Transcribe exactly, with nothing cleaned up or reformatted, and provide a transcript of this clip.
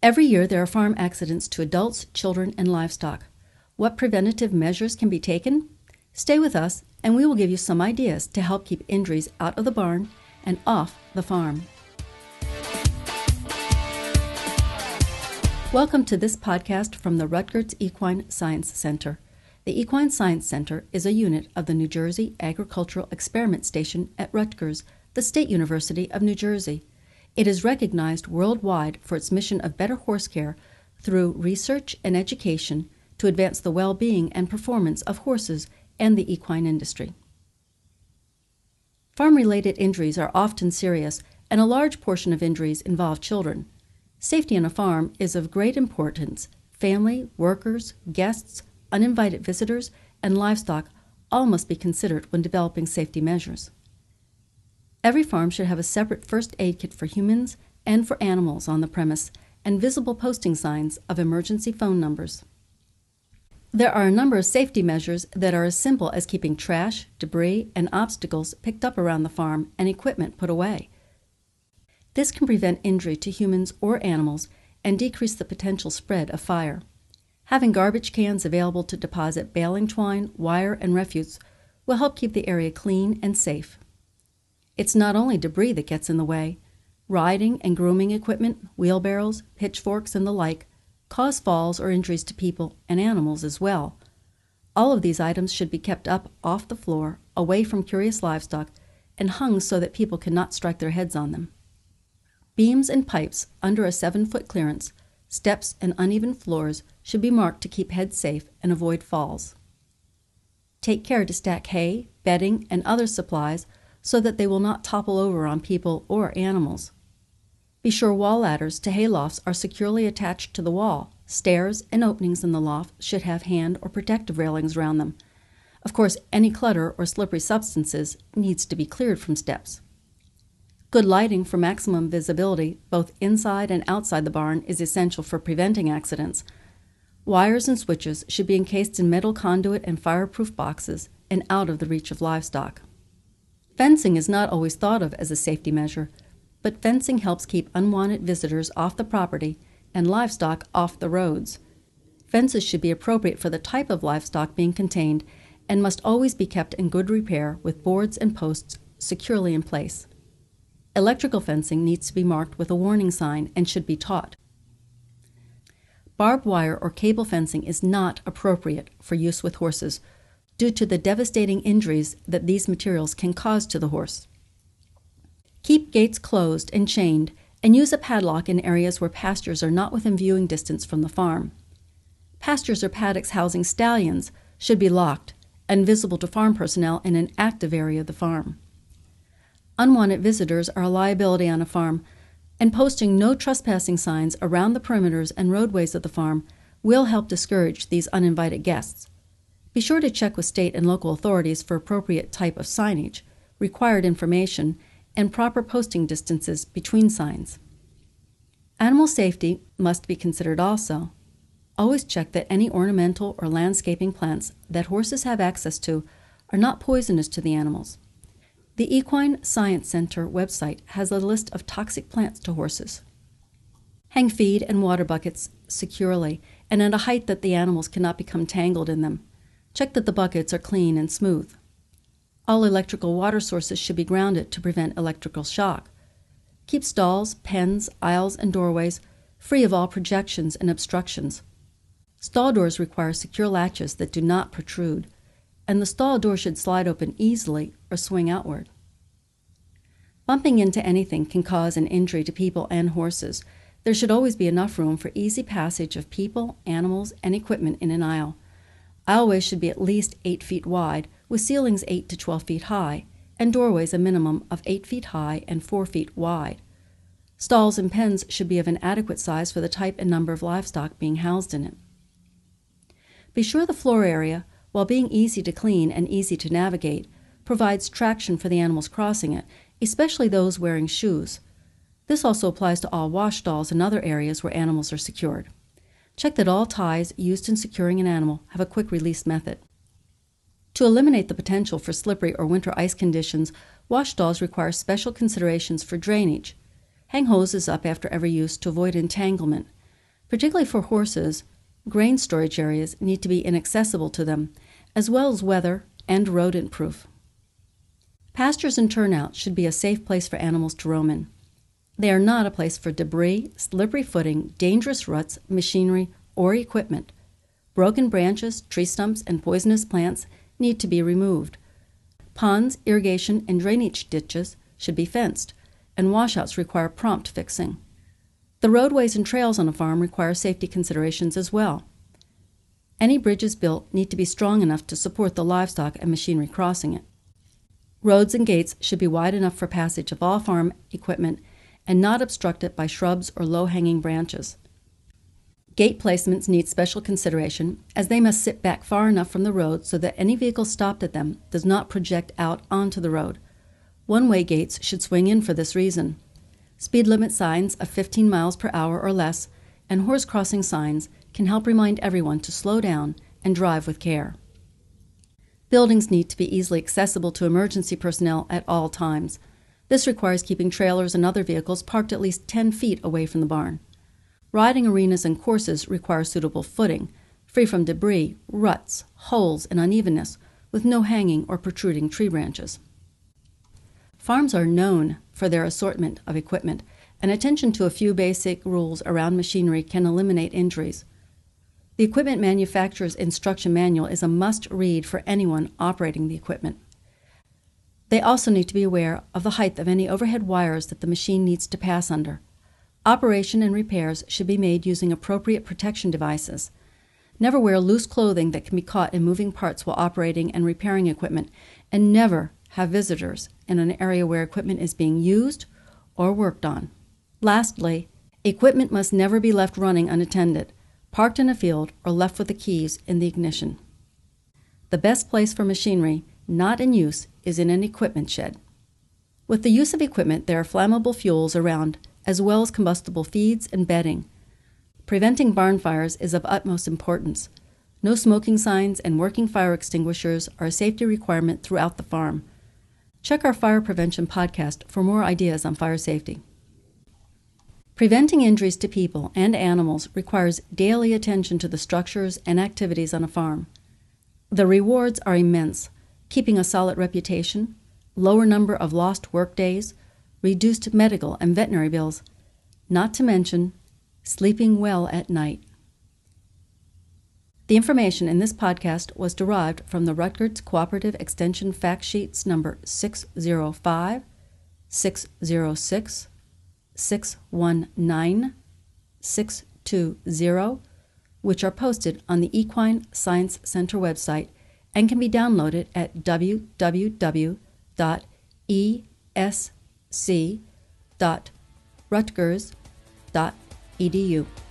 Every year there are farm accidents to adults, children, and livestock. What preventative measures can be taken? Stay with us, and we will give you some ideas to help keep injuries out of the barn and off the farm. Welcome to this podcast from the Rutgers Equine Science Center. The Equine Science Center is a unit of the New Jersey Agricultural Experiment Station at Rutgers, the State University of New Jersey. It is recognized worldwide for its mission of better horse care through research and education to advance the well-being and performance of horses and the equine industry. Farm-related injuries are often serious, and a large portion of injuries involve children. Safety on a farm is of great importance. Family, workers, guests, uninvited visitors, and livestock all must be considered when developing safety measures. Every farm should have a separate first aid kit for humans and for animals on the premise, and visible posting signs of emergency phone numbers. There are a number of safety measures that are as simple as keeping trash, debris, and obstacles picked up around the farm and equipment put away. This can prevent injury to humans or animals and decrease the potential spread of fire. Having garbage cans available to deposit baling twine, wire, and refuse will help keep the area clean and safe. It's not only debris that gets in the way. Riding and grooming equipment, wheelbarrows, pitchforks, and the like cause falls or injuries to people and animals as well. All of these items should be kept up off the floor, away from curious livestock, and hung so that people cannot strike their heads on them. Beams and pipes under a seven-foot clearance, steps, and uneven floors should be marked to keep heads safe and avoid falls. Take care to stack hay, bedding, and other supplies so that they will not topple over on people or animals. Be sure wall ladders to hay lofts are securely attached to the wall. Stairs and openings in the loft should have hand or protective railings around them. Of course, any clutter or slippery substances needs to be cleared from steps. Good lighting for maximum visibility, both inside and outside the barn, is essential for preventing accidents. Wires and switches should be encased in metal conduit and fireproof boxes and out of the reach of livestock. Fencing is not always thought of as a safety measure, but fencing helps keep unwanted visitors off the property and livestock off the roads. Fences should be appropriate for the type of livestock being contained and must always be kept in good repair with boards and posts securely in place. Electrical fencing needs to be marked with a warning sign and should be taught. Barbed wire or cable fencing is not appropriate for use with horses due to the devastating injuries that these materials can cause to the horse. Keep gates closed and chained, and use a padlock in areas where pastures are not within viewing distance from the farm. Pastures or paddocks housing stallions should be locked and visible to farm personnel in an active area of the farm. Unwanted visitors are a liability on a farm, and posting no trespassing signs around the perimeters and roadways of the farm will help discourage these uninvited guests. Be sure to check with state and local authorities for appropriate type of signage, required information, and proper posting distances between signs. Animal safety must be considered also. Always check that any ornamental or landscaping plants that horses have access to are not poisonous to the animals. The Equine Science Center website has a list of toxic plants to horses. Hang feed and water buckets securely and at a height that the animals cannot become tangled in them. Check that the buckets are clean and smooth. All electrical water sources should be grounded to prevent electrical shock. Keep stalls, pens, aisles, and doorways free of all projections and obstructions. Stall doors require secure latches that do not protrude, and the stall door should slide open easily or swing outward. Bumping into anything can cause an injury to people and horses. There should always be enough room for easy passage of people, animals, and equipment in an aisle. Aisleways should be at least eight feet wide, with ceilings eight to twelve feet high, and doorways a minimum of eight feet high and four feet wide. Stalls and pens should be of an adequate size for the type and number of livestock being housed in it. Be sure the floor area, while being easy to clean and easy to navigate, provides traction for the animals crossing it, especially those wearing shoes. This also applies to all wash stalls and other areas where animals are secured. Check that all ties used in securing an animal have a quick release method. To eliminate the potential for slippery or winter ice conditions, wash stalls require special considerations for drainage. Hang hoses up after every use to avoid entanglement. Particularly for horses, grain storage areas need to be inaccessible to them, as well as weather and rodent-proof. Pastures and turnouts should be a safe place for animals to roam in. They are not a place for debris, slippery footing, dangerous ruts, machinery, or equipment. Broken branches, tree stumps, and poisonous plants need to be removed. Ponds, irrigation, and drainage ditches should be fenced, and washouts require prompt fixing. The roadways and trails on a farm require safety considerations as well. Any bridges built need to be strong enough to support the livestock and machinery crossing it. Roads and gates should be wide enough for passage of all farm equipment and not obstructed by shrubs or low-hanging branches. Gate placements need special consideration, as they must sit back far enough from the road so that any vehicle stopped at them does not project out onto the road. One-way gates should swing in for this reason. Speed limit signs of fifteen miles per hour or less and horse crossing signs can help remind everyone to slow down and drive with care. Buildings need to be easily accessible to emergency personnel at all times. This requires keeping trailers and other vehicles parked at least ten feet away from the barn. Riding arenas and courses require suitable footing, free from debris, ruts, holes, and unevenness, with no hanging or protruding tree branches. Farms are known for their assortment of equipment, and attention to a few basic rules around machinery can eliminate injuries. The equipment manufacturer's instruction manual is a must-read for anyone operating the equipment. They also need to be aware of the height of any overhead wires that the machine needs to pass under. Operation and repairs should be made using appropriate protection devices. Never wear loose clothing that can be caught in moving parts while operating and repairing equipment, and never have visitors in an area where equipment is being used or worked on. Lastly, equipment must never be left running unattended, parked in a field, or left with the keys in the ignition. The best place for machinery not in use is in an equipment shed. With the use of equipment, there are flammable fuels around, as well as combustible feeds and bedding. Preventing barn fires is of utmost importance. No smoking signs and working fire extinguishers are a safety requirement throughout the farm. Check our fire prevention podcast for more ideas on fire safety. Preventing injuries to people and animals requires daily attention to the structures and activities on a farm. The rewards are immense: keeping a solid reputation, lower number of lost work days, reduced medical and veterinary bills, not to mention sleeping well at night. The information in this podcast was derived from the Rutgers Cooperative Extension Fact Sheets number six oh five, six oh six, six one nine, six two zero, which are posted on the Equine Science Center website and can be downloaded at w w w dot e s c dot rutgers dot e d u.